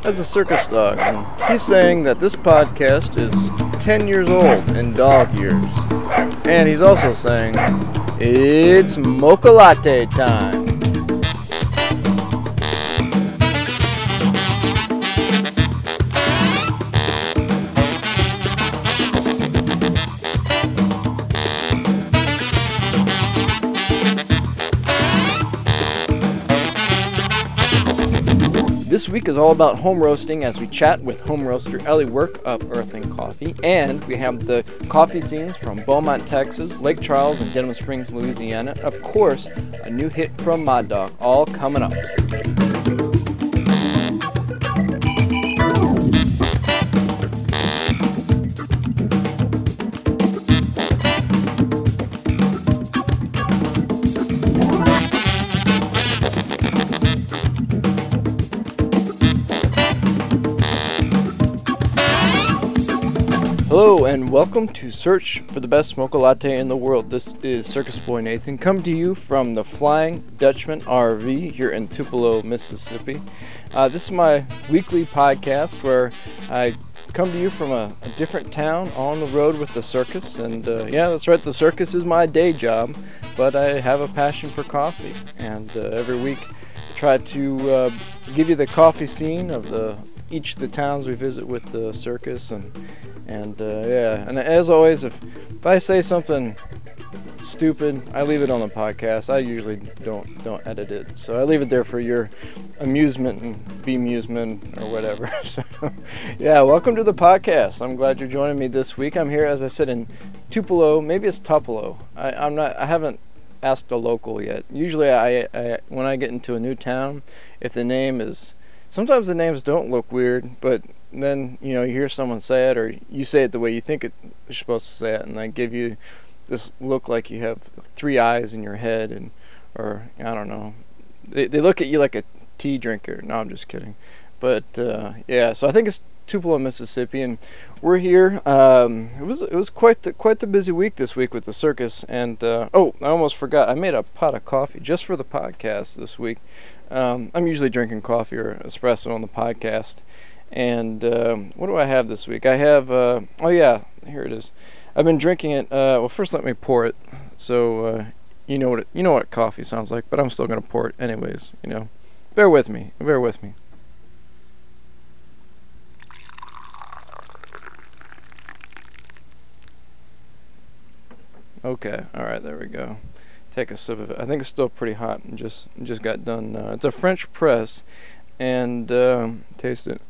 as a circus dog, and he's saying that this podcast is 10 years old in dog years. And he's also saying it's mocha latte time. This week is all about home roasting as we chat with home roaster Ellie Work of Earthling Coffee, and we have the coffee scenes from Beaumont, Texas, Lake Charles, and Denham Springs, Louisiana. Of course, a new hit from Mod Dog, all coming up. Hello and welcome to Search for the Best Mocha Latte in the World. This is Circus Boy Nathan, coming to you from the Flying Dutchman RV here in Tupelo, Mississippi. This is my weekly podcast where I come to you from a different town on the road with the circus. And yeah, that's right, the circus is my day job, but I have a passion for coffee. And every week I try to give you the coffee scene of each of the towns we visit with the circus. And as always, if I say something stupid, I leave it on the podcast. I usually don't edit it, so I leave it there for your amusement and bemusement or whatever. So, yeah, welcome to the podcast. I'm glad you're joining me this week. I'm here, as I said, in Tupelo. Maybe it's Tupelo. I haven't asked a local yet. Usually, I when I get into a new town, if the name is, sometimes the names don't look weird, but then, you hear someone say it, or you say it the way you think you're supposed to say it, and they give you this look like you have three eyes in your head, or I don't know. They look at you like a tea drinker. No, I'm just kidding. But yeah, so I think it's Tupelo, Mississippi, and we're here. It was quite the busy week this week with the circus, and I almost forgot. I made a pot of coffee just for the podcast this week. I'm usually drinking coffee or espresso on the podcast. And what do I have this week? I have, oh yeah, here it is. I've been drinking it. Well, first let me pour it, so you know what coffee sounds like. But I'm still gonna pour it anyways. Bear with me. Okay, all right, there we go. Take a sip of it. I think it's still pretty hot. And just got done. It's a French press, and taste it.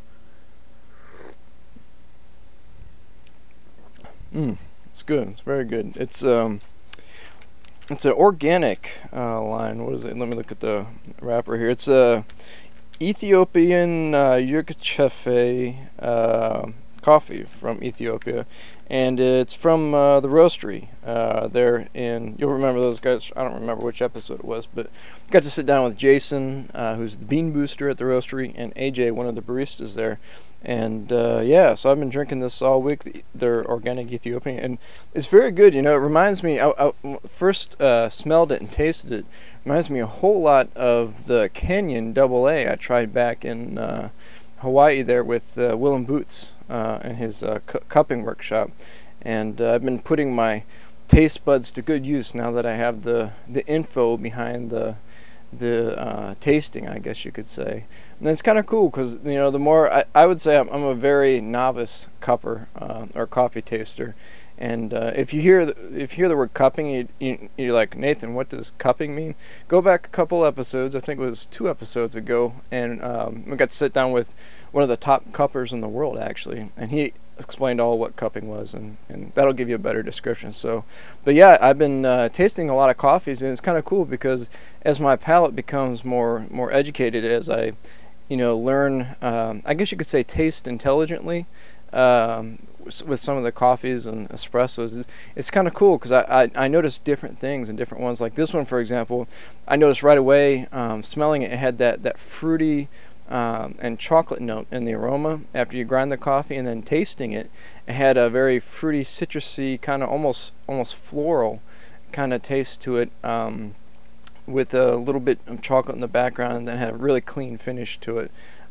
It's good. It's very good. It's an organic line. What is it? Let me look at the wrapper here. It's Ethiopian Yirgacheffe coffee from Ethiopia, and it's from the roastery there in. You'll remember those guys. I don't remember which episode it was, but got to sit down with Jason, who's the bean booster at the roastery, and AJ, one of the baristas there. And yeah, so I've been drinking this all week. They're organic Ethiopian, and it's very good. It reminds me. I first smelled it and tasted it. Reminds me a whole lot of the Kenyan AA I tried back in Hawaii there with Willem Boots in his cupping workshop. And I've been putting my taste buds to good use now that I have the info behind the tasting, I guess you could say. And it's kind of cool because the more I would say I'm a very novice cupper or coffee taster, and if you hear the word cupping, you're like, Nathan, what does cupping mean? Go back a couple episodes. I think it was 2 episodes ago, and we got to sit down with one of the top cuppers in the world actually, and he explained all what cupping was, and that'll give you a better description. But yeah, I've been tasting a lot of coffees, and it's kind of cool because as my palate becomes more educated, as I learn, I guess you could say taste intelligently with some of the coffees and espressos, it's kind of cool because I noticed different things in different ones. Like this one, for example, I noticed right away, smelling it had that fruity and chocolate note in the aroma after you grind the coffee, and then tasting it, it had a very fruity, citrusy, kind of almost floral kind of taste to it, with a little bit of chocolate in the background, and then had a really clean finish to it.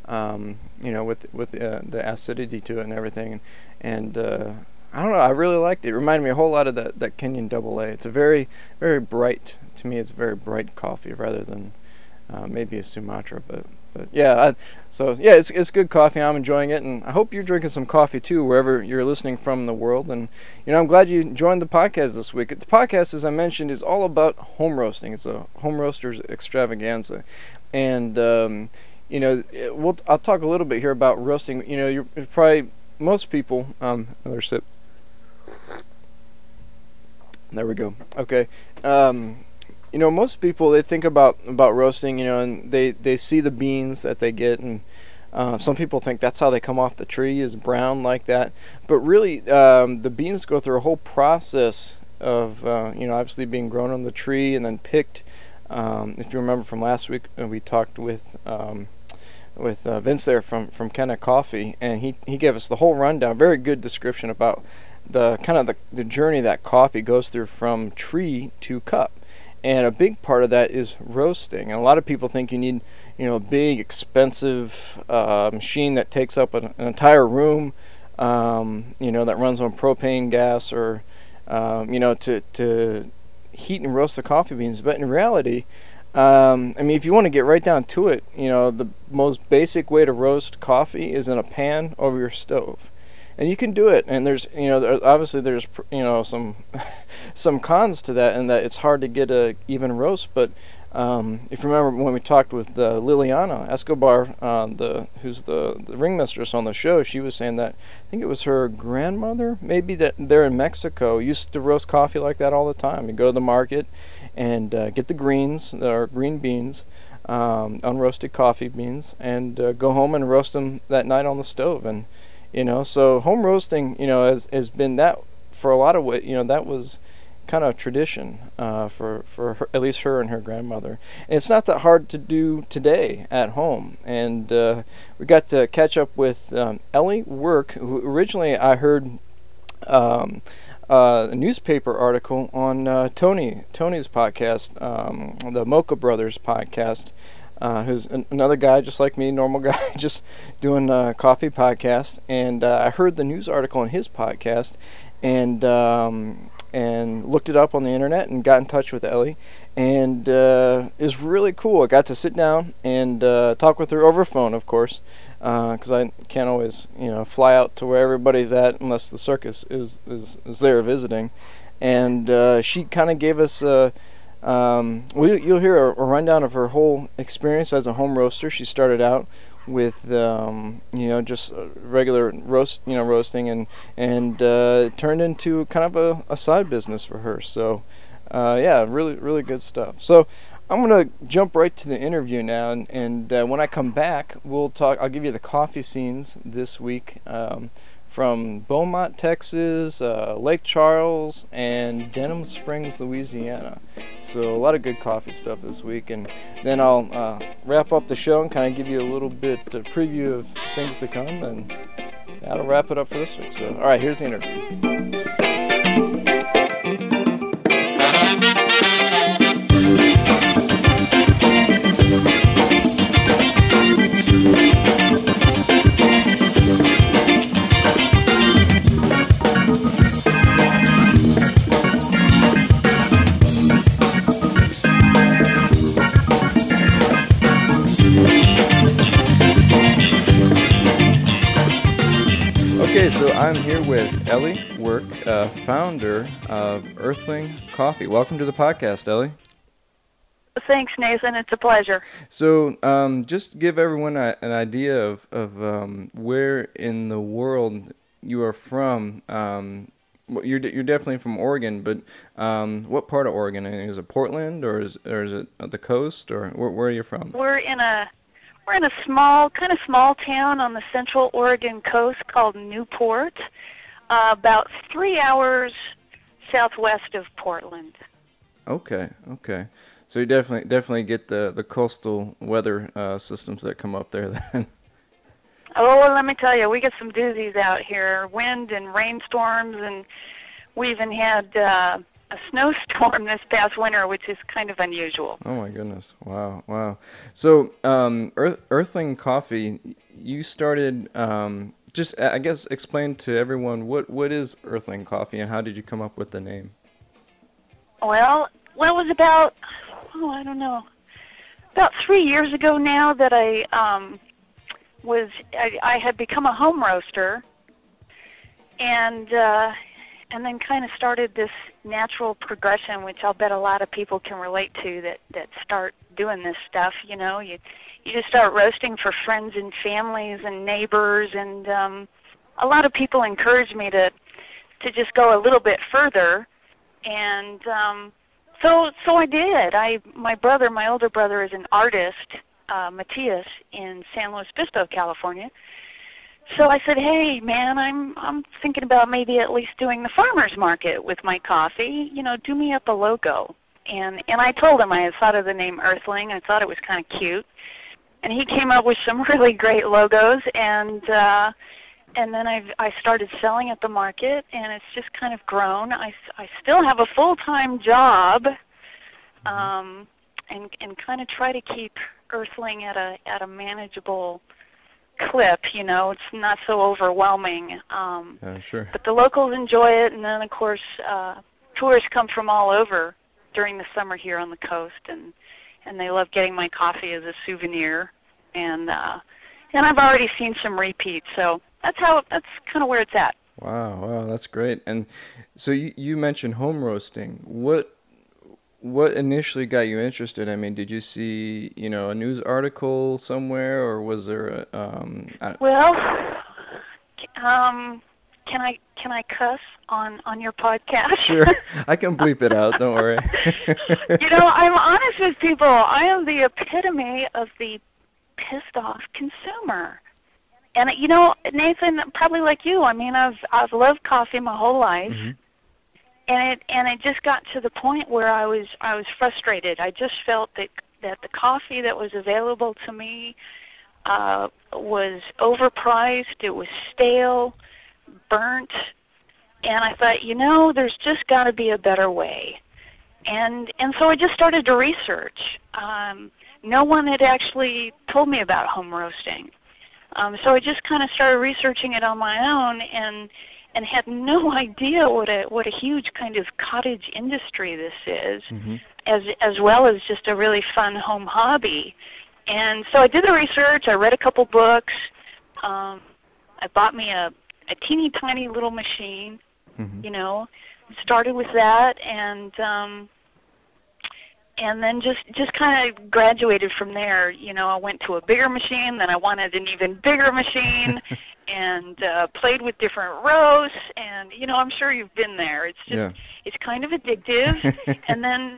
with the acidity to it and everything. And I don't know, I really liked it. It reminded me a whole lot of that Kenyan Double A. It's a very, very bright, to me it's very bright coffee rather than maybe a Sumatra, but yeah, it's good coffee. I'm enjoying it, and I hope you're drinking some coffee too, wherever you're listening from in the world. And I'm glad you joined the podcast this week. The podcast, as I mentioned, is all about home roasting. It's a home roasters extravaganza, and I'll talk a little bit here about roasting. You're probably most people. Another sip. There we go. Okay. Most people, they think about roasting, and they see the beans that they get, and some people think that's how they come off the tree, is brown like that. But really, the beans go through a whole process of, obviously being grown on the tree and then picked. If you remember from last week, we talked with Vince there from Kenna Coffee, and he gave us the whole rundown, very good description about the kind of the journey that coffee goes through from tree to cup. And a big part of that is roasting. And a lot of people think you need, a big, expensive machine that takes up an entire room, that runs on propane gas or, to heat and roast the coffee beans. But in reality, if you want to get right down to it, the most basic way to roast coffee is in a pan over your stove. And you can do it, and there's obviously there's some cons to that, and that it's hard to get a even roast. But if you remember when we talked with Liliana Escobar, who's the ringmistress on the show, she was saying that I think it was her grandmother, maybe that they're in Mexico, used to roast coffee like that all the time. You go to the market and get the greens, that are green beans, unroasted coffee beans, and go home and roast them that night on the stove. And so home roasting, has been that for a lot of ways. That was kind of tradition for her, at least her and her grandmother. And it's not that hard to do today at home. And we got to catch up with Ellie Work, who originally I heard a newspaper article on Tony's podcast, the Mocha Brothers podcast. Who's another guy just like me, normal guy, just doing a coffee podcast. And I heard the news article on his podcast, and looked it up on the internet and got in touch with Ellie, and it's really cool. I got to sit down and talk with her over phone, of course, because I can't always fly out to where everybody's at unless the circus is there visiting. And she kind of gave us you'll hear a rundown of her whole experience as a home roaster. She started out with just regular roasting, and turned into kind of a side business for her. So really, really good stuff. So I'm gonna jump right to the interview now, and when I come back, we'll talk. I'll give you the coffee scenes this week. From Beaumont, Texas, Lake Charles, and Denham Springs, Louisiana. So a lot of good coffee stuff this week. And then I'll wrap up the show and kind of give you a little bit preview of things to come. And that'll wrap it up for this week. So, all right, here's the interview. Okay, so I'm here with Ellie Work, founder of Earthling Coffee. Welcome to the podcast, Ellie. Thanks, Nathan. It's a pleasure. So, just give everyone an idea of where in the world you are from. You're definitely from Oregon, but what part of Oregon? Is it Portland, or is it the coast, or where are you from? We're in a small town on the central Oregon coast called Newport, about 3 hours southwest of Portland. Okay. So you definitely get the coastal weather systems that come up there then. Oh, let me tell you, we get some doozies out here, wind and rainstorms, and we even had a snowstorm this past winter, which is kind of unusual. Oh my goodness! Wow, wow. So, Earthling Coffee, you started. Just, I guess, explain to everyone what is Earthling Coffee and how did you come up with the name? Well, it was about, I don't know, about 3 years ago now that I had become a home roaster, and then kind of started this natural progression, which I'll bet a lot of people can relate to that start doing this stuff. You know, you just start roasting for friends and families and neighbors, and a lot of people encourage me to just go a little bit further, and so I did. My older brother is an artist, Matias, in San Luis Obispo, California. So I said, hey, man, I'm thinking about maybe at least doing the farmer's market with my coffee. You know, do me up a logo. And I told him I had thought of the name Earthling. I thought it was kind of cute. And he came up with some really great logos, and then I started selling at the market, and it's just kind of grown. I still have a full-time job, and kind of try to keep Earthling at a manageable clip. You know, it's not so overwhelming. Sure. But the locals enjoy it, and then of course tourists come from all over during the summer here on the coast, and they love getting my coffee as a souvenir, and I've already seen some repeats, so that's kind of where it's at. Wow, that's great. And so you mentioned home roasting. What initially got you interested? I mean, did you see, a news article somewhere, or was there Well, can I cuss on your podcast? Sure, I can bleep it out. Don't worry. I'm honest with people. I am the epitome of the pissed off consumer. And Nathan, probably like you. I mean, I've loved coffee my whole life. Mm-hmm. And it just got to the point where I was frustrated. I just felt that the coffee that was available to me was overpriced. It was stale, burnt, and I thought, there's just got to be a better way. And so I just started to research. No one had actually told me about home roasting, so I just kind of started researching it on my own, and had no idea what a huge kind of cottage industry this is, mm-hmm. as well as just a really fun home hobby. And so I did the research. I read a couple books. I bought me a teeny tiny little machine. Mm-hmm. Started with that, and then just kind of graduated from there. I went to a bigger machine, then I wanted an even bigger machine. And played with different roasts, and I'm sure you've been there. It's just It's kind of addictive, and then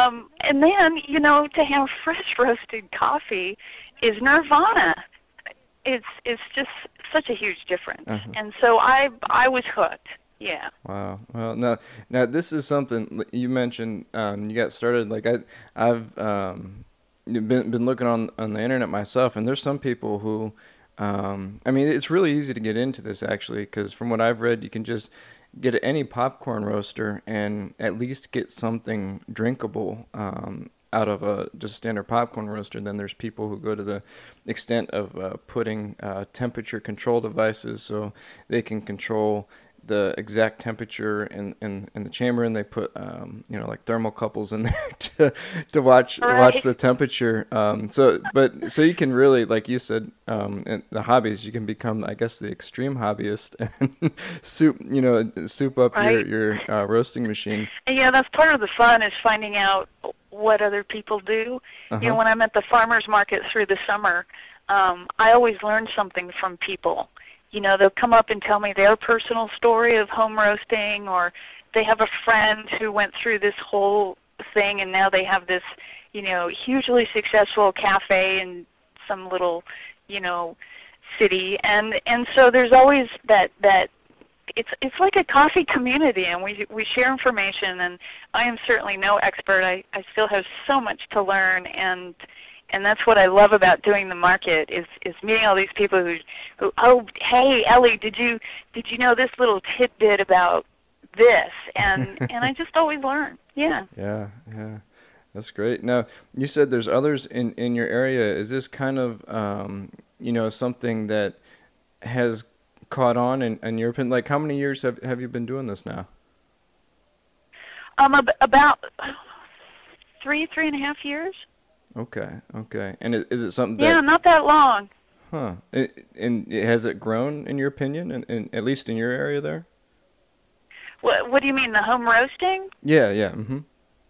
to have fresh roasted coffee is nirvana. It's just such a huge difference, and so I was hooked. Yeah. Wow. Well, now this is something you mentioned. You got started. Like I've been looking on the internet myself, and there's some people who. It's really easy to get into this, actually, because from what I've read, you can just get any popcorn roaster and at least get something drinkable out of a just standard popcorn roaster. Then there's people who go to the extent of putting temperature control devices so they can control the exact temperature in the chamber, and they put like thermocouples in there to watch the temperature. So you can really, like you said, in the hobbies, you can become, I guess, the extreme hobbyist and soup up your roasting machine. Yeah, that's part of the fun, is finding out what other people do. When I'm at the farmers market through the summer, I always learn something from people. They'll come up and tell me their personal story of home roasting, or they have a friend who went through this whole thing and now they have this, hugely successful cafe in some little, city. And so there's always that it's like a coffee community, and we share information, and I am certainly no expert. I still have so much to learn, and that's what I love about doing the market is meeting all these people who oh, hey, Ellie, did you know this little tidbit about this, and I just always learn. Yeah. Yeah, yeah. That's great. Now, you said there's others in your area. Is this kind of, something that has caught on in your opinion? Like, how many years have you been doing this now? About 3.5 years. Okay, okay. And is it something Yeah, that, not that long. huh? And has it grown, in your opinion, at least in your area there? What do you mean, the home roasting? Yeah, yeah. Mm-hmm.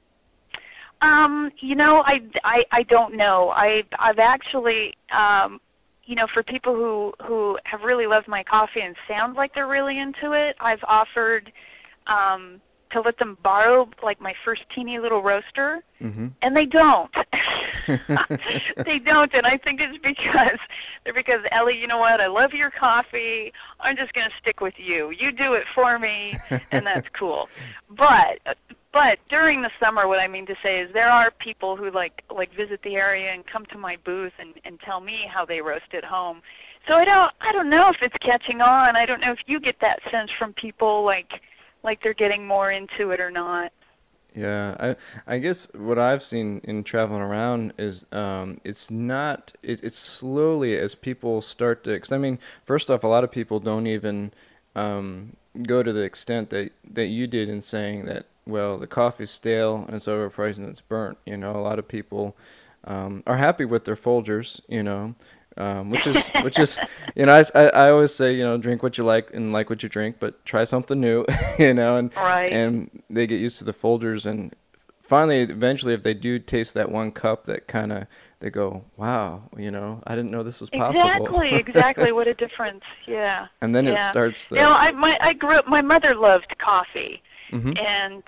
I don't know. I've actually, for people who have really loved my coffee and sound like they're really into it, I've offered to let them borrow like my first teeny little roaster, and they don't. They don't, and I think it's because Ellie, you know what? I love your coffee. I'm just going to stick with you. You do it for me, and that's cool. But during the summer, what I mean to say is there are people who like visit the area and come to my booth and tell me how they roast at home. So I don't know if it's catching on. I don't know if you get that sense from people like they're getting more into it or not. Yeah, I guess what I've seen in traveling around is it's slowly as people start to, because I mean, first off, a lot of people don't even go to the extent that you did in saying that, well, the coffee's stale and it's overpriced and it's burnt. A lot of people are happy with their Folgers, which is I always say, drink what you like and like what you drink, but try something new, and Right. and they get used to the Folgers, and finally, eventually, if they do taste that one cup, that kind of they go, wow, I didn't know this was possible. Exactly. What a difference. Yeah. And then it Yeah. starts the. I grew up. My mother loved coffee, Mhm. and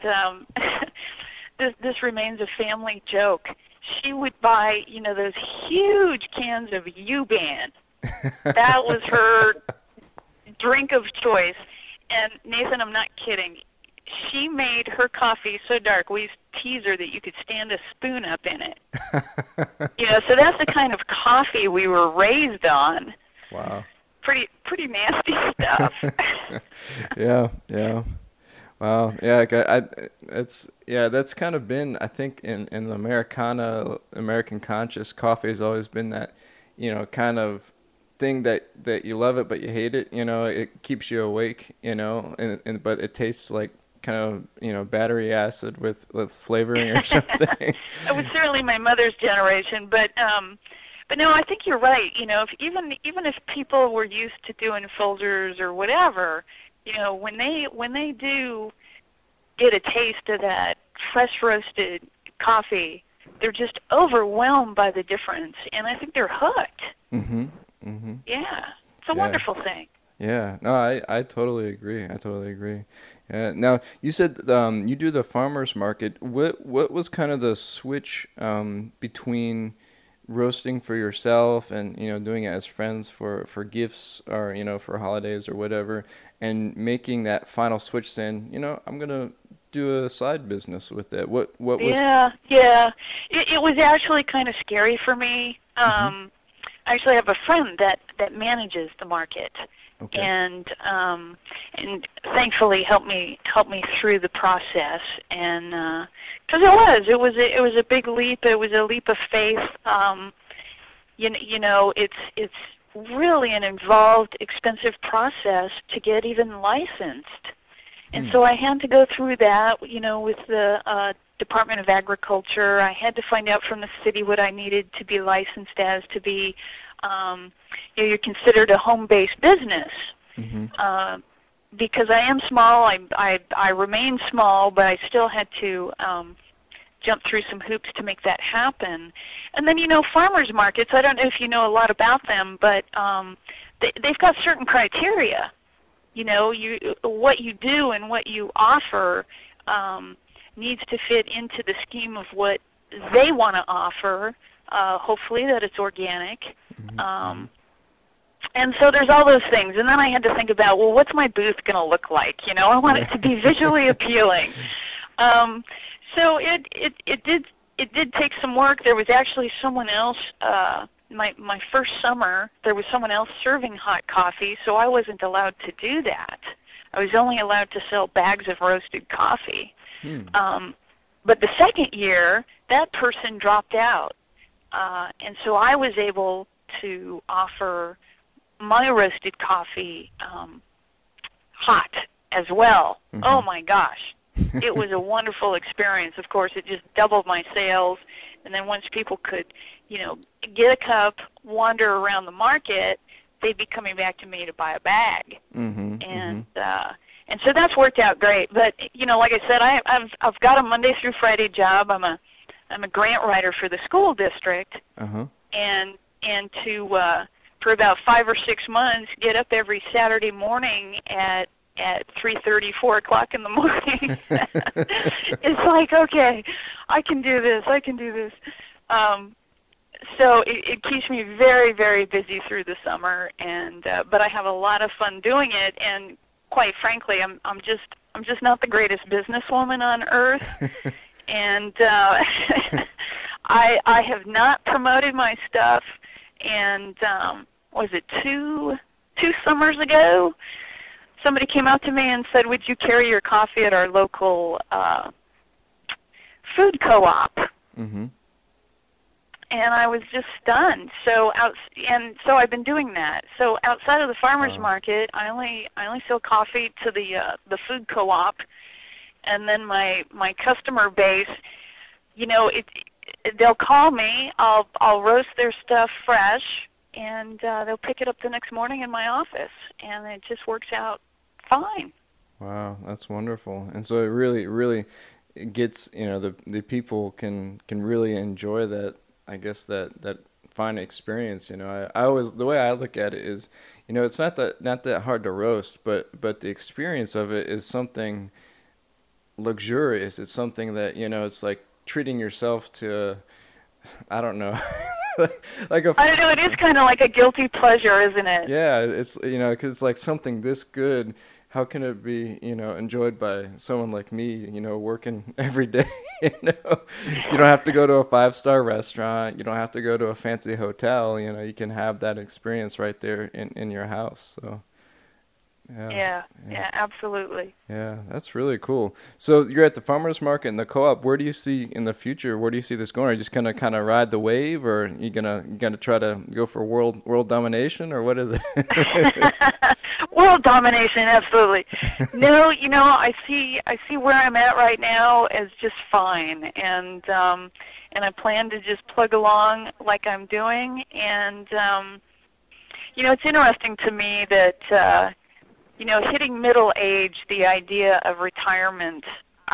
this remains a family joke. She would buy, those huge cans of U-Ban. That was her drink of choice. And Nathan, I'm not kidding. She made her coffee so dark, we used to tease her that you could stand a spoon up in it. So that's the kind of coffee we were raised on. Wow. Pretty nasty stuff. Yeah, yeah. Wow, yeah, that's kind of been, I think, in the American conscious, coffee has always been that, kind of thing that you love it but you hate it. It keeps you awake. But it tastes like kind of battery acid with flavoring or something. It was certainly my mother's generation, but no, I think you're right. If even if people were used to doing Folgers or whatever. When they do get a taste of that fresh roasted coffee, they're just overwhelmed by the difference, and I think they're hooked. Mhm. Mhm. Yeah, it's a wonderful thing. Yeah. No, I totally agree. Now you said you do the farmers market. What was kind of the switch between roasting for yourself and doing it as friends for gifts or for holidays or whatever, and making that final switch saying I'm gonna do a side business with it? What was? Yeah. It was actually kind of scary for me. I actually have a friend that manages the market. Okay. And thankfully helped me through the process, and because it was a big leap. It was a leap of faith. It's really an involved, expensive process to get even licensed, and so I had to go through that. With the Department of Agriculture, I had to find out from the city what I needed to be licensed as to be. You're considered a home-based business. Because I am small. I remain small, but I still had to jump through some hoops to make that happen. And then farmers markets. I don't know if you know a lot about them, but they've got certain criteria. What you do and what you offer needs to fit into the scheme of what they want to offer. Hopefully that it's organic. And so there's all those things. And then I had to think about, well, what's my booth going to look like? I want it to be visually appealing. So it did take some work. There was actually someone else, my first summer, there was someone else serving hot coffee, so I wasn't allowed to do that. I was only allowed to sell bags of roasted coffee. Hmm. But the second year, that person dropped out. And so I was able to offer my roasted coffee hot as well. Mm-hmm. Oh, my gosh. It was a wonderful experience. Of course, it just doubled my sales. And then once people could, get a cup, wander around the market, they'd be coming back to me to buy a bag. Mm-hmm. And so that's worked out great. But, like I said, I've got a Monday through Friday job. I'm a grant writer for the school district. Uh-huh. And to for about 5 or 6 months, get up every Saturday morning at 3:30, 4 o'clock in the morning. It's like, okay, I can do this. So it keeps me very, very busy through the summer, and but I have a lot of fun doing it. And quite frankly, I'm just not the greatest businesswoman on earth, and I have not promoted my stuff. And was it two summers ago? Somebody came out to me and said, "Would you carry your coffee at our local food co-op?" Mm-hmm. And I was just stunned. So I've been doing that. So outside of the farmers market, I only sell coffee to the food co-op, and then my customer base, they'll call me. I'll roast their stuff fresh, and they'll pick it up the next morning in my office, and it just works out fine. Wow, that's wonderful. And so it really gets, the people can really enjoy that, I guess, that fine experience. I always, the way I look at it is, it's not that hard to roast, but the experience of it is something luxurious. It's something that, it's like treating yourself to, I don't know, like I don't know, it is kind of like a guilty pleasure, isn't it? Yeah, it's, because it's like something this good. How can it be, enjoyed by someone like me, working every day? You don't have to go to a 5-star restaurant. You don't have to go to a fancy hotel. You can have that experience right there in your house. So, yeah, absolutely. Yeah, that's really cool. So you're at the farmers market and the co-op. Where do you see in the future? Where do you see this going? Are you just gonna kind of ride the wave, or are you gonna try to go for world domination, or what is it? World domination, absolutely. No, I see where I'm at right now as just fine, and I plan to just plug along like I'm doing. And it's interesting to me that hitting middle age, the idea of retirement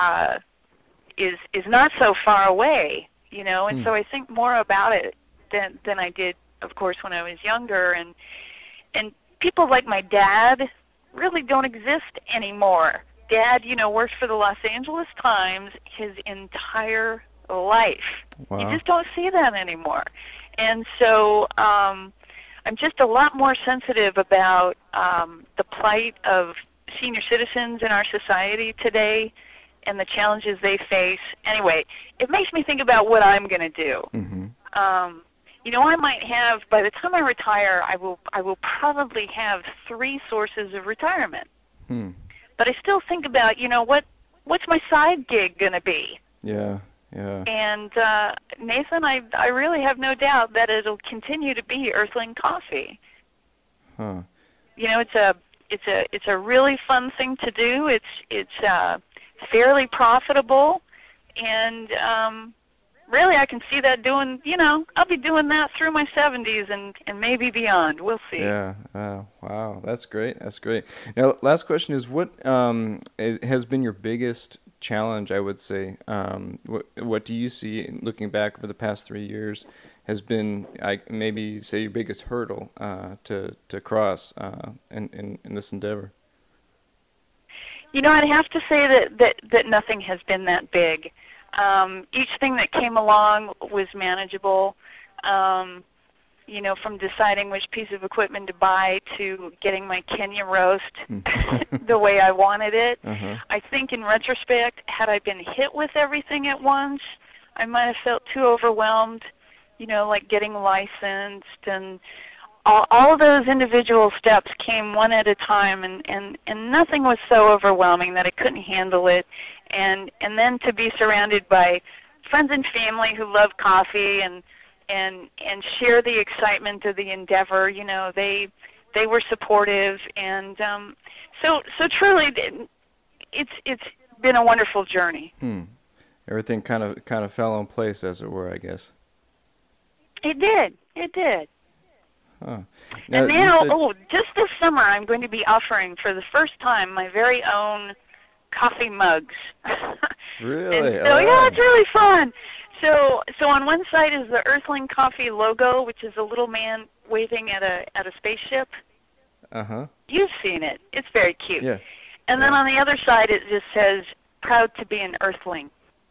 is not so far away. And so I think more about it than I did, of course, when I was younger. And people like my dad really don't exist anymore. Dad, worked for the Los Angeles Times his entire life. Wow. You just don't see that anymore. And so I'm just a lot more sensitive about the plight of senior citizens in our society today and the challenges they face. Anyway, it makes me think about what I'm going to do. Mm-hmm. I might have, by the time I retire, I will probably have 3 sources of retirement. But I still think about, what's my side gig going to be? Yeah. And Nathan, I really have no doubt that it'll continue to be Earthling Coffee. Huh. It's a really fun thing to do. It's fairly profitable, and really, I can see that doing, I'll be doing that through my 70s and maybe beyond. We'll see. Yeah. Wow. That's great. Now, last question is, what has been your biggest challenge, I would say? What do you see, looking back over the past 3 years, has been, maybe say, your biggest hurdle to cross in this endeavor? I'd have to say that nothing has been that big. Each thing that came along was manageable, from deciding which piece of equipment to buy to getting my Kenya roast the way I wanted it. Uh-huh. I think in retrospect, had I been hit with everything at once, I might have felt too overwhelmed, like getting licensed and all of those individual steps came one at a time, and nothing was so overwhelming that I couldn't handle it. And then to be surrounded by friends and family who love coffee and share the excitement of the endeavor, you know, they were supportive, and so truly it's been a wonderful journey. Everything kind of fell in place, as it were, I guess. It did. Huh. And now, just this summer, I'm going to be offering for the first time my very own coffee mugs. Really? Yeah, it's really fun. So on one side is the Earthling Coffee logo, which is a little man waving at a spaceship. You've seen it. It's very cute. Yeah. And then on the other side, it just says, "Proud to be an Earthling."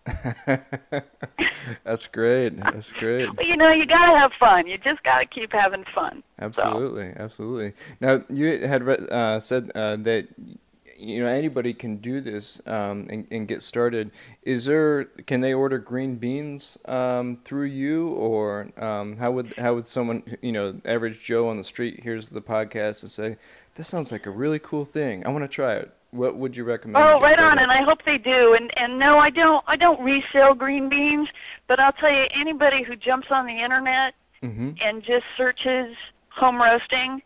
That's great. That's great. Well, you know, you got to have fun. You just got to keep having fun. Absolutely, absolutely. Now, you had said that, you know, anybody can do this and get started. Can they order green beans through you, or how would someone, you know, average Joe on the street hears the podcast and say, "This sounds like a really cool thing. I want to try it." What would you recommend? Oh, right on, and I hope they do. And no, I don't resell green beans, but I'll tell you, anybody who jumps on the internet and just searches home roasting,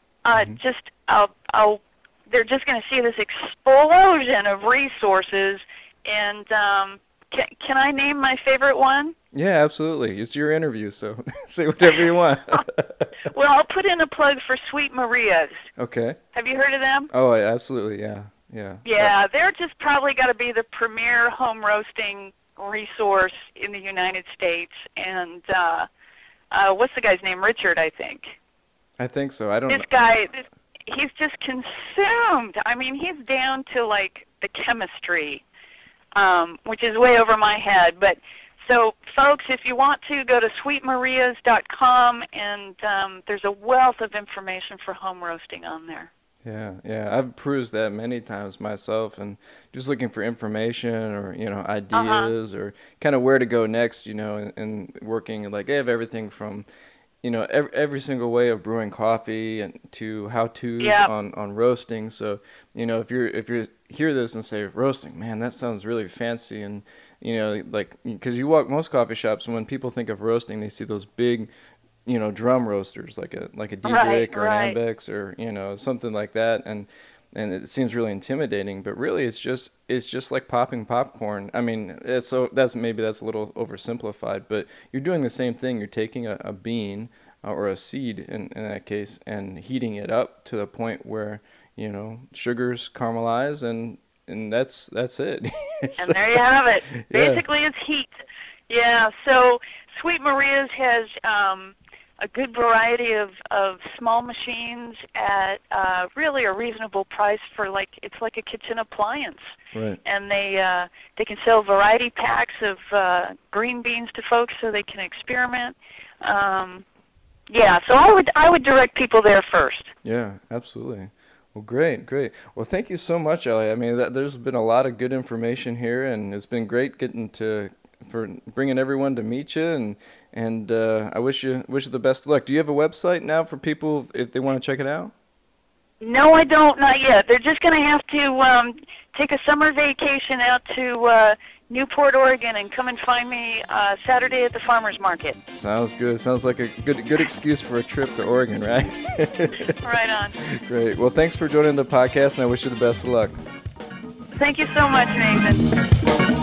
they're just going to see this explosion of resources. And can I name my favorite one? Yeah, absolutely. It's your interview, so say whatever you want. Well, I'll put in a plug for Sweet Maria's. Okay. Have you heard of them? Oh, absolutely, yeah. Yeah, they're just probably got to be the premier home roasting resource in the United States. And what's the guy's name? Richard, I think. I think so. I don't know. This guy, he's just consumed. I mean, he's down to, like, the chemistry, which is way over my head. But so, folks, if you want to, go to sweetmarias.com, and there's a wealth of information for home roasting on there. Yeah, I've perused that many times myself, and just looking for information or, you know, ideas or kind of where to go next, you know, and working, like, they have everything from, you know, every single way of brewing coffee and to how-tos on roasting. So, you know, if you hear this and say roasting, man, that sounds really fancy, and, you know, like, because you walk most coffee shops, and when people think of roasting, they see those big, you know, drum roasters like a Diedrich or an Ambex or, you know, something like that, and it seems really intimidating, but really it's just like popping popcorn. I mean, that's a little oversimplified, but you're doing the same thing. You're taking a bean or a seed in that case and heating it up to the point where, you know, sugars caramelize, and that's it. And there you have it. Basically, it's heat. Yeah. So Sweet Maria's has a good variety of small machines at really a reasonable price for, like, it's like a kitchen appliance. Right. And they can sell variety packs of green beans to folks so they can experiment. So I would direct people there first. Yeah, absolutely. Well, great. Well, thank you so much, Ellie. I mean, there's been a lot of good information here, and it's been great for bringing everyone to meet you, and I wish you the best of luck. Do you have a website now for people if they want to check it out? No, I don't, not yet. They're just going to have to take a summer vacation out to Newport, Oregon, and come and find me Saturday at the farmers market. Sounds good. Sounds like a good excuse for a trip to Oregon, right? Right on. Great. Well, thanks for joining the podcast, and I wish you the best of luck. Thank you so much, Nathan.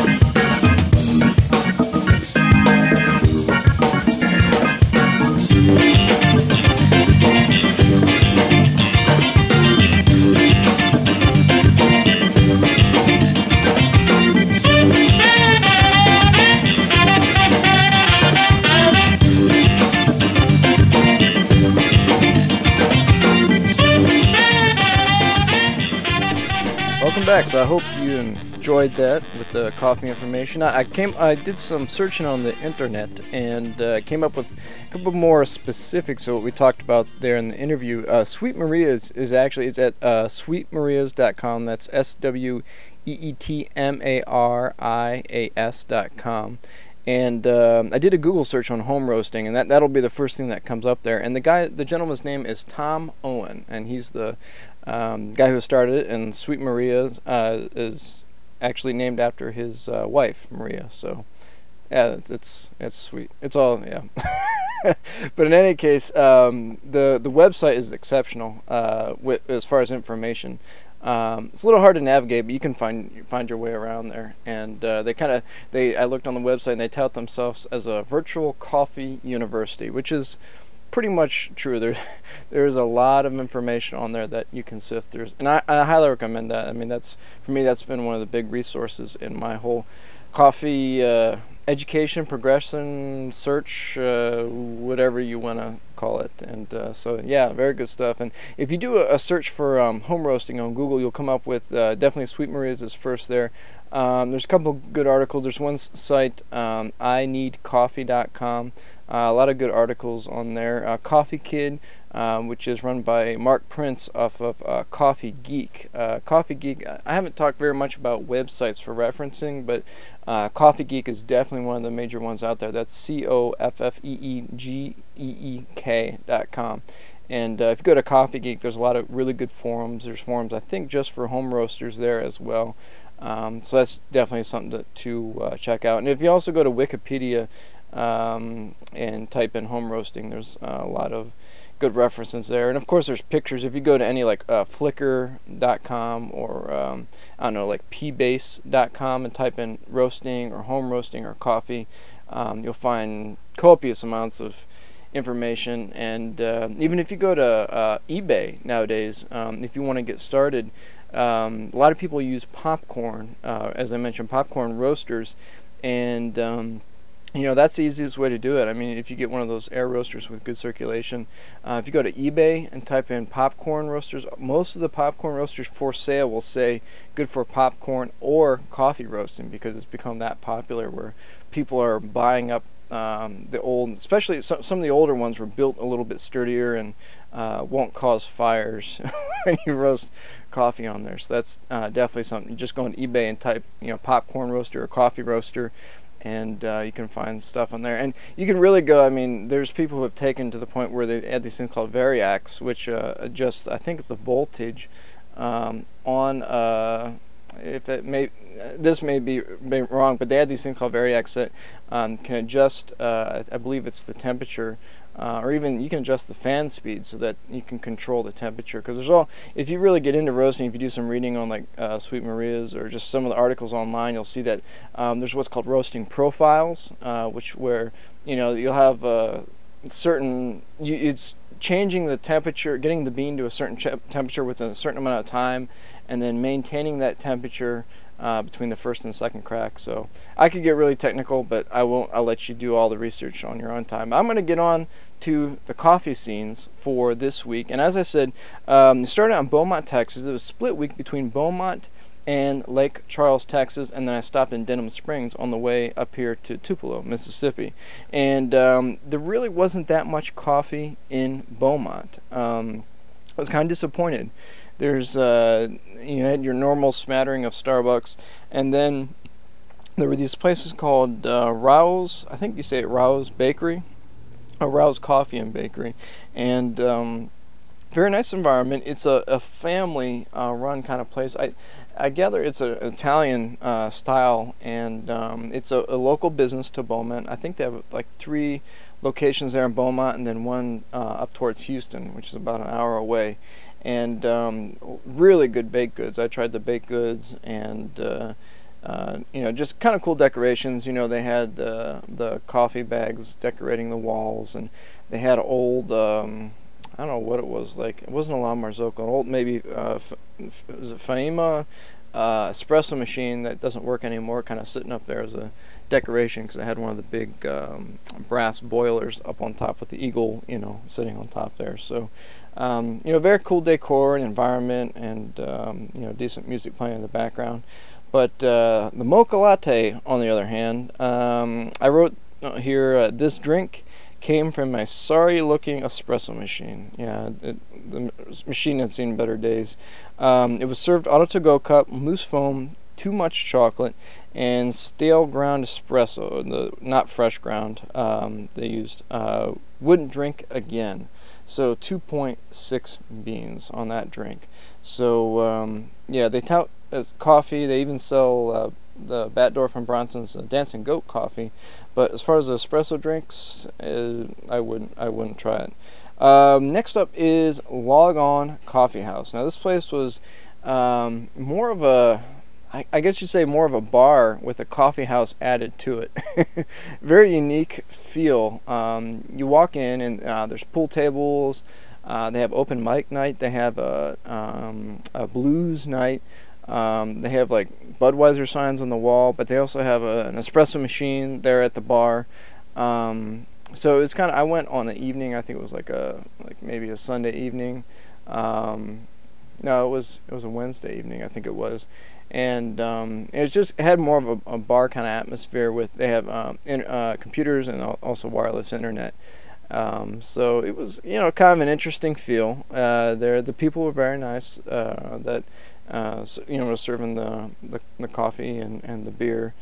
Welcome back. So I hope you enjoyed that with the coffee information. I did some searching on the internet and came up with a couple more specifics of what we talked about there in the interview. Sweet Maria's is actually, it's at sweetmarias.com. That's SweetMarias.com. And I did a Google search on home roasting, and that'll be the first thing that comes up there. And the gentleman's name is Tom Owen, and he's the guy who started it. And Sweet Maria is actually named after his wife, Maria. So yeah, it's sweet. It's all, yeah. But in any case, the website is exceptional as far as information. It's a little hard to navigate, but you can find your way around there. And I looked on the website, and they tout themselves as a virtual coffee university, which is pretty much true. There's a lot of information on there that you can sift through, and I highly recommend that. I mean, for me, that's been one of the big resources in my whole coffee education, progression, search, whatever you want to call it. And so yeah, very good stuff. And if you do a search for home roasting on Google, you'll come up with definitely Sweet Maria's is first there. There's a couple good articles. There's one site, ineedcoffee.com. A lot of good articles on there. Coffee Kid, which is run by Mark Prince off of Coffee Geek. Coffee Geek, I haven't talked very much about websites for referencing, but Coffee Geek is definitely one of the major ones out there. That's COFFEEGEEK.com. And if you go to Coffee Geek, there's a lot of really good forums. There's forums, I think, just for home roasters there as well. So that's definitely something to check out. And if you also go to Wikipedia and type in home roasting, there's a lot of good references there. And of course, there's pictures. If you go to any like Flickr.com or I don't know, like pbase.com and type in roasting or home roasting or coffee, you'll find copious amounts of information. And even if you go to eBay nowadays, if you want to get started, a lot of people use popcorn, as I mentioned, popcorn roasters, and that's the easiest way to do it. I mean, if you get one of those air roasters with good circulation, if you go to eBay and type in popcorn roasters, most of the popcorn roasters for sale will say good for popcorn or coffee roasting, because it's become that popular where people are buying up the old, especially some of the older ones were built a little bit sturdier and won't cause fires when you roast coffee on there. So that's definitely something. You just go on eBay and type, popcorn roaster or coffee roaster, and you can find stuff on there. And you can really go, I mean, there's people who have taken to the point where they add these things called Variacs, which adjust, I think, the voltage on this may be wrong, but they had these things called Variacs that can adjust, I believe it's the temperature, or even you can adjust the fan speed so that you can control the temperature. Because if you really get into roasting, if you do some reading on like Sweet Maria's or just some of the articles online, you'll see that there's what's called roasting profiles, where you'll have it's changing the temperature, getting the bean to a certain temperature within a certain amount of time, and then maintaining that temperature between the first and second crack. So I could get really technical, but I won't. I'll let you do all the research on your own time. I'm going to get on to the coffee scenes for this week. And as I said, it started out in Beaumont, Texas. It was a split week between Beaumont and Lake Charles, Texas, and then I stopped in Denham Springs on the way up here to Tupelo, Mississippi. And there really wasn't that much coffee in Beaumont. I was kind of disappointed. There's you had your normal smattering of Starbucks, and then there were these places called Rouse, I think you say it, Rouse Bakery, or Rouse Coffee and Bakery, and very nice environment. It's a family run kind of place. I gather it's an Italian style, and it's a local business to Beaumont. I think they have like 3 locations there in Beaumont, and then one up towards Houston, which is about an hour away. And really good baked goods. I tried the baked goods, and just kind of cool decorations. They had the coffee bags decorating the walls, and they had old, I don't know what it was like. It wasn't a La Marzocco, an old maybe was it Faima espresso machine that doesn't work anymore, kind of sitting up there as a decoration, because it had one of the big brass boilers up on top with the eagle, sitting on top there. So very cool decor and environment, and decent music playing in the background. But the mocha latte, on the other hand, I wrote here, this drink came from a sorry-looking espresso machine. Yeah, the machine had seen better days. It was served auto-to-go cup, loose foam, too much chocolate, and stale ground espresso. Not fresh ground. They used. Wouldn't drink again. So 2.6 beans on that drink. So yeah, they tout as coffee. They even sell the Batdorf and Bronson's Dancing Goat coffee. But as far as the espresso drinks, I wouldn't try it. Next up is Log On Coffee House. Now this place was more of a, I guess you'd say more of a bar with a coffee house added to it. Very unique feel. You walk in and there's pool tables. They have open mic night. They have a blues night. They have like Budweiser signs on the wall, but they also have an espresso machine there at the bar. So it's kind of, I went on the evening. I think it was like maybe a Sunday evening. No, it was a Wednesday evening. I think it was, and it had more of a bar kind of atmosphere. They have computers and also wireless internet. So it was kind of an interesting feel. The people were very nice. Serving the coffee and the beer.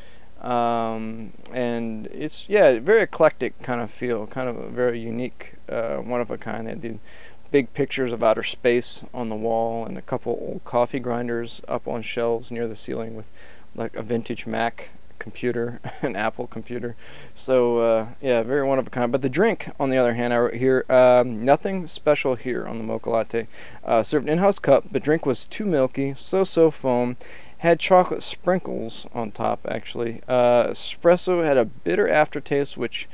And it's very eclectic kind of feel, kind of a very unique, one of a kind. They did big pictures of outer space on the wall, and a couple old coffee grinders up on shelves near the ceiling with like a vintage Mac computer, an Apple computer. So very one of a kind. But the drink, on the other hand, I wrote here, nothing special here on the mocha latte. Served in-house cup. The drink was too milky, so foam. Had chocolate sprinkles on top, actually. Espresso had a bitter aftertaste, which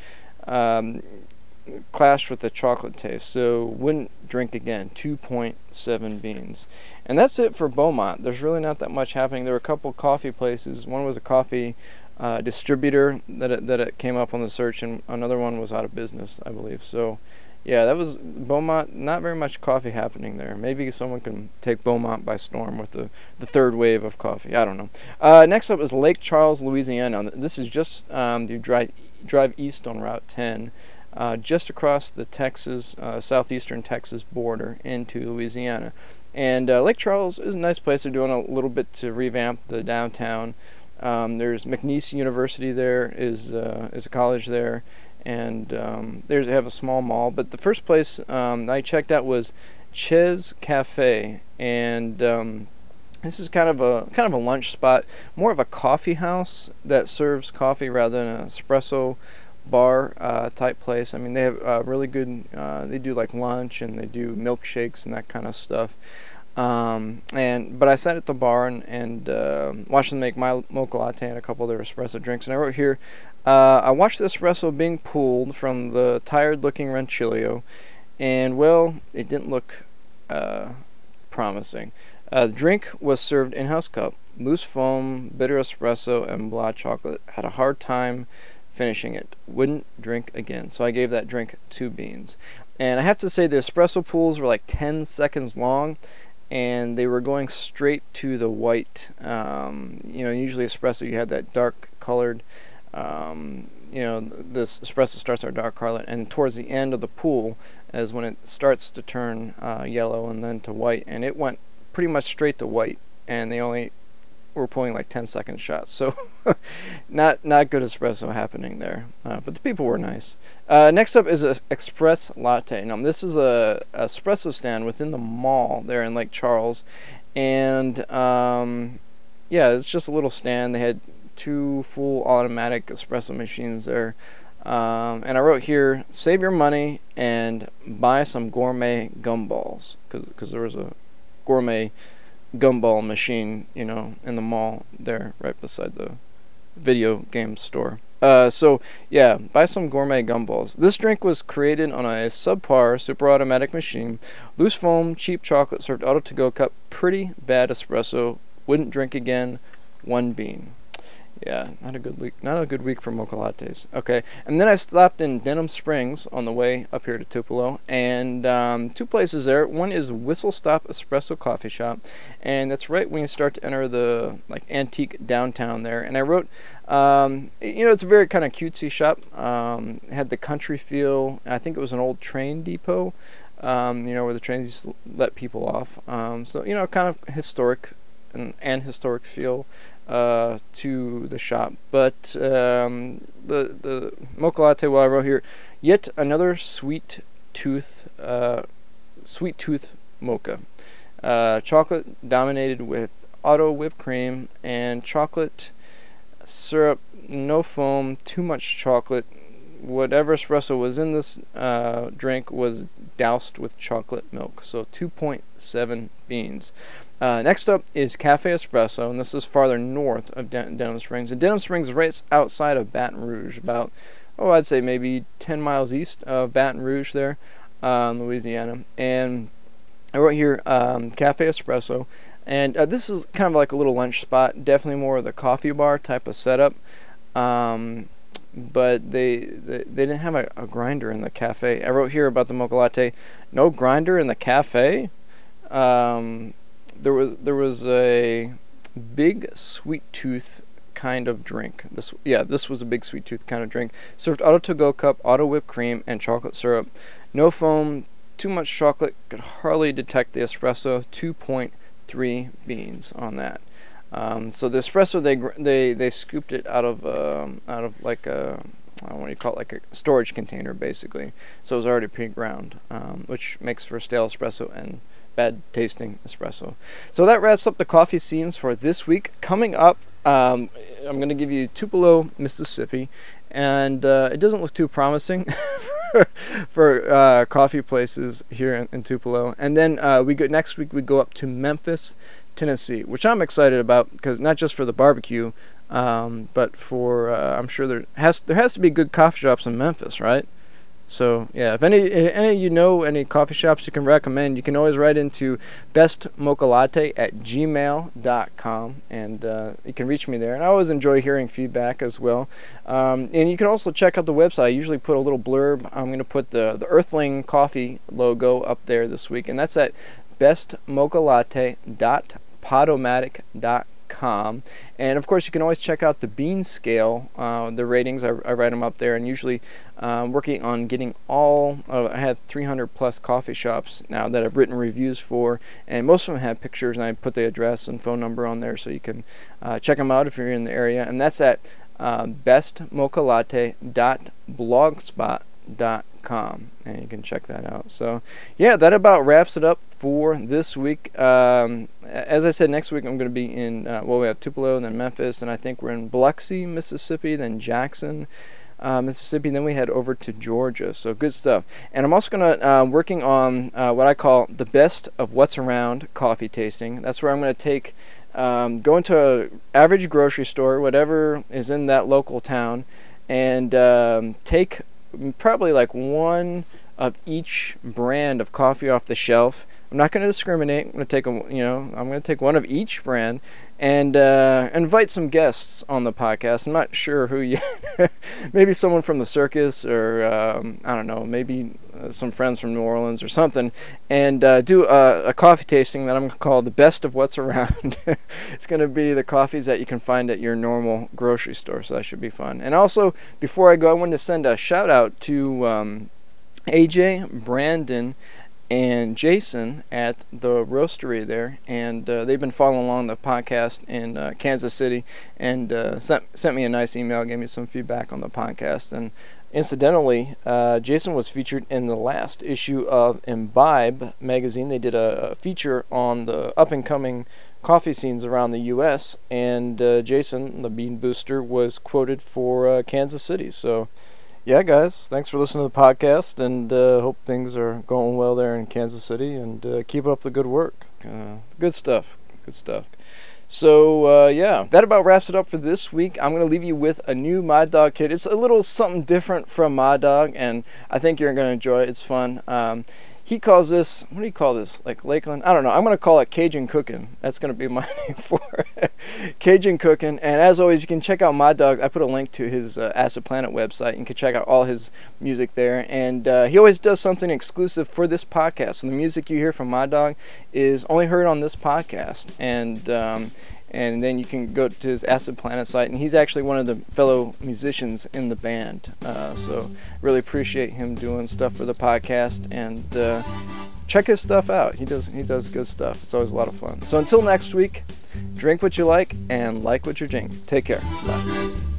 clashed with the chocolate taste, so wouldn't drink again. 2.7 beans. And that's it for Beaumont. There's really not that much happening. There were a couple coffee places. One was a coffee distributor that it came up on the search, and another one was out of business, I believe. So yeah, that was Beaumont. Not very much coffee happening there. Maybe someone can take Beaumont by storm with the third wave of coffee. I don't know. Next up is Lake Charles, Louisiana. This is just you drive east on Route 10, just across the southeastern Texas border into Louisiana. And Lake Charles is a nice place. They're doing a little bit to revamp the downtown. There's McNeese University there, is a college there. And they have a small mall. But the first place I checked out was Ches Cafe, and this is kind of a lunch spot, more of a coffee house that serves coffee rather than an espresso bar type place. I mean, they have really good. They do like lunch, and they do milkshakes and that kind of stuff. But I sat at the bar and watched them make my mocha latte and a couple of their espresso drinks. And I wrote here, I watched the espresso being pulled from the tired-looking Rancilio, and well, it didn't look promising. The drink was served in-house cup, loose foam, bitter espresso, and black chocolate. Had a hard time finishing it. Wouldn't drink again. So I gave that drink 2 beans. And I have to say the espresso pools were like 10 seconds long, and they were going straight to the white. Usually espresso you have that dark colored. This espresso starts our dark colored, and towards the end of the pool is when it starts to turn yellow and then to white, and it went pretty much straight to white, and they only were pulling like 10-second shots, so not good espresso happening there, but the people were nice. Next up is an Express Latte. Now this is a espresso stand within the mall there in Lake Charles, and it's just a little stand. They had 2 full automatic espresso machines there, and I wrote here, save your money and buy some gourmet gumballs, because there was a gourmet gumball machine, in the mall there right beside the video game store. Buy some gourmet gumballs. This drink was created on a subpar super automatic machine. Loose foam, cheap chocolate, served auto to go cup. Pretty bad espresso. Wouldn't drink again. 1 bean. Yeah, not a good week. Not a good week for mocha lattes. Okay, and then I stopped in Denham Springs on the way up here to Tupelo, and 2 places there. One is Whistle Stop Espresso Coffee Shop, and that's right when you start to enter the antique downtown there. And I wrote, it's a very kind of cutesy shop. It had the country feel. I think it was an old train depot, where the trains used to let people off. Kind of historic. And historic feel. to the shop. But the mocha latte, well, I wrote here, yet another sweet tooth mocha. Chocolate dominated with auto whipped cream and chocolate syrup, no foam, too much chocolate. Whatever espresso was in this drink was doused with chocolate milk. So 2.7 beans. Next up is Cafe Espresso, and this is farther north of Denham Springs. And Denham Springs is right outside of Baton Rouge, about, I'd say maybe 10 miles east of Baton Rouge there, Louisiana. And I wrote here Cafe Espresso, and this is kind of like a little lunch spot, definitely more of the coffee bar type of setup. But they didn't have a grinder in the cafe. I wrote here about the mocha latte, no grinder in the cafe. There was a big sweet tooth kind of drink. This was a big sweet tooth kind of drink. Served auto to go cup, auto whipped cream, and chocolate syrup. No foam, too much chocolate. Could hardly detect the espresso. 2.3 beans on that. So the espresso, they scooped it out of like a, what do you call it, like a storage container basically. So it was already pre-ground, which makes for stale espresso and bad tasting espresso. So that wraps up the coffee scenes for this week. Coming up, I'm going to give you Tupelo, Mississippi, and it doesn't look too promising for coffee places here in Tupelo. And then next week we go up to Memphis, Tennessee, which I'm excited about, because not just for the barbecue, but for I'm sure there has to be good coffee shops in Memphis, right? So yeah, if any of you know any coffee shops you can recommend, you can always write into bestmochalatte@gmail.com, and you can reach me there. And I always enjoy hearing feedback as well. And you can also check out the website. I usually put a little blurb. I'm going to put the Earthling Coffee logo up there this week, and that's at bestmochalatte.podomatic.com. And of course you can always check out the bean scale, the ratings. I write them up there, and usually working on getting I have 300 plus coffee shops now that I've written reviews for, and most of them have pictures, and I put the address and phone number on there so you can check them out if you're in the area. And that's at bestmochalatte.blogspot.com, and you can check that out. So yeah, that about wraps it up for this week. As I said, next week I'm going to be in we have Tupelo, then Memphis, and I think we're in Biloxi, Mississippi, then Jackson, Mississippi, then we head over to Georgia. So good stuff. And I'm also going to working on what I call the best of what's around coffee tasting. That's where I'm going to take go into an average grocery store, whatever is in that local town, and take probably like one of each brand of coffee off the shelf. I'm not going to discriminate. I'm going to take one of each brand and invite some guests on the podcast. I'm not sure who yet. Maybe someone from the circus, or I don't know, maybe some friends from New Orleans or something, and do a coffee tasting that I'm going to call the best of what's around. It's going to be the coffees that you can find at your normal grocery store, so that should be fun. And also, before I go, I wanted to send a shout out to AJ, Brandon, and Jason at the roastery there, and they've been following along the podcast in Kansas City, and sent me a nice email, gave me some feedback on the podcast. And incidentally, Jason was featured in the last issue of Imbibe magazine. They did a feature on the up-and-coming coffee scenes around the U.S., and Jason, the Bean Booster, was quoted for Kansas City. So yeah, guys, thanks for listening to the podcast, and hope things are going well there in Kansas City, and keep up the good work. Good stuff. So, yeah, that about wraps it up for this week. I'm going to leave you with a new Mod Dog kit. It's a little something different from Mod Dog, and I think you're going to enjoy it. It's fun. He calls this, what do you call this, like Lakeland? I don't know. I'm going to call it Cajun Cooking. That's going to be my name for it. Cajun Cooking. And as always, you can check out Mod Dog. I put a link to his Acid Planet website. You can check out all his music there. And he always does something exclusive for this podcast. So the music you hear from Mod Dog is only heard on this podcast. And then you can go to his Acid Planet site, and he's actually one of the fellow musicians in the band. So really appreciate him doing stuff for the podcast, and check his stuff out. He does good stuff. It's always a lot of fun. So until next week, Drink what you like and what you drink. Take care. Bye.